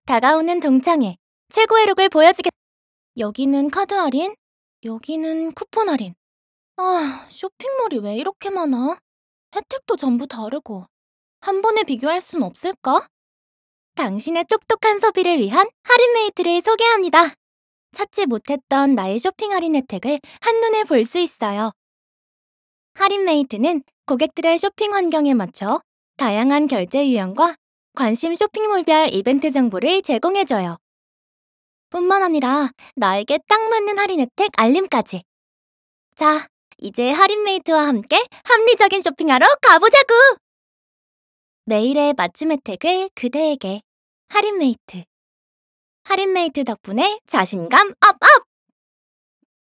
다가오는 동창회. 최고의 룩을 보여주겠. 여기는 카드 할인, 여기는 쿠폰 할인. 쇼핑몰이 왜 이렇게 많아? 혜택도 전부 다르고. 한 번에 비교할 순 없을까? 당신의 똑똑한 소비를 위한 할인메이트를 소개합니다. 찾지 못했던 나의 쇼핑 할인 혜택을 한눈에 볼 수 있어요. 할인메이트는 고객들의 쇼핑 환경에 맞춰 다양한 결제 유형과 관심 쇼핑몰별 이벤트 정보를 제공해줘요. 뿐만 아니라 나에게 딱 맞는 할인 혜택 알림까지. 자, 이제 할인메이트와 함께 합리적인 쇼핑하러 가보자고! 매일의 맞춤 혜택을 그대에게. 할인메이트. 할인메이트 덕분에 자신감 업업!